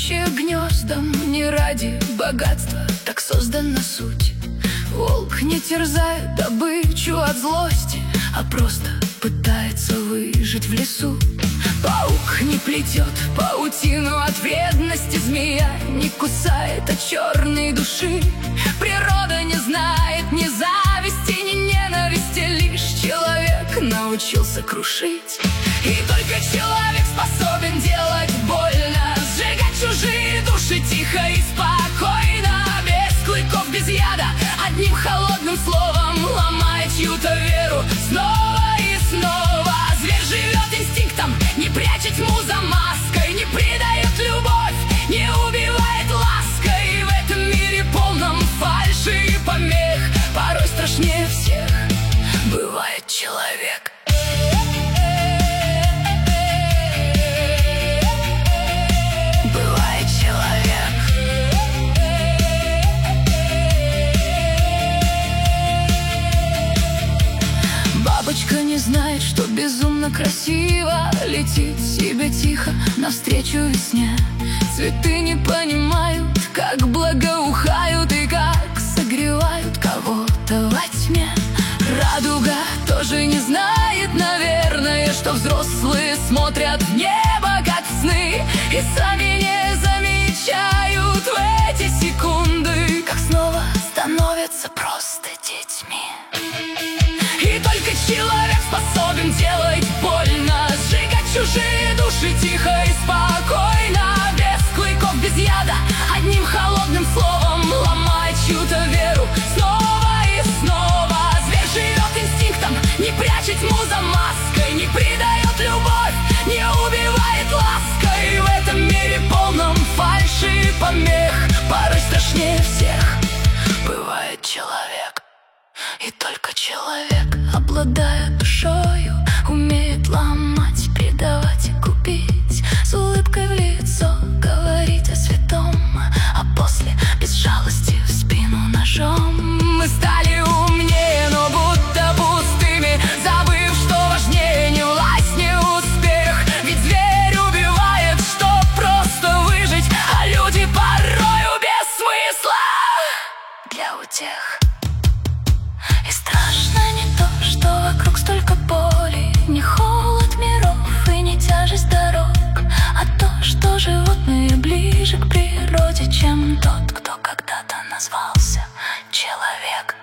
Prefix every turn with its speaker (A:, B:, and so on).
A: Живущие гнездом не ради богатства, так создана суть. Волк не терзает добычу от злости, а просто пытается выжить в лесу. Паук не плетет паутину от вредности, змея не кусает от черной души. Природа не знает ни зависти, ни ненависти, лишь человек научился крушить. И только человек способен делать больно, сжигать чужие души тихо и спокойно, без клыков, без яда, одним холодным словом ломает чью-то веру снова и снова. Зверь живет инстинктом, не прячет тьму за маской, не предает любовь, не убивает лаской. В этом мире полном фальши и помех порой страшнее всех бывает человек. Бабочка не знает, что безумно красиво летит себе тихо навстречу весне. Цветы не понимают, как благоухают и как согревают кого-то во тьме. Радуга тоже не знает, наверное, что взрослые смотрят в небо, как в сны, и сами не замечают в эти секунды, как снова становятся просто детьми. И только человек способен делать больно, сжигать чужие души тихо и спокойно, без клыков, без яда, одним холодным словом ломает чью-то веру снова и снова. Зверь живет инстинктом, не прячет тьму за маской, не предает любовь, не убивает лаской. В этом мире полном фальши и помех порой страшнее всех бывает человек. И только человек, обладая душою, умеет ломать, предавать и губить, с улыбкой в лицо говорить о святом, а после без жалости в спину ножом. Мы стали умнее, но будто пустыми, забыв, что важнее не власть, не успех. Ведь зверь убивает, чтоб просто выжить, а люди порою без смысла для утех. И страшно не то, что вокруг столько боли, не холод миров и не тяжесть дорог, а то, что животные ближе к природе, чем тот, кто когда-то назвался человек.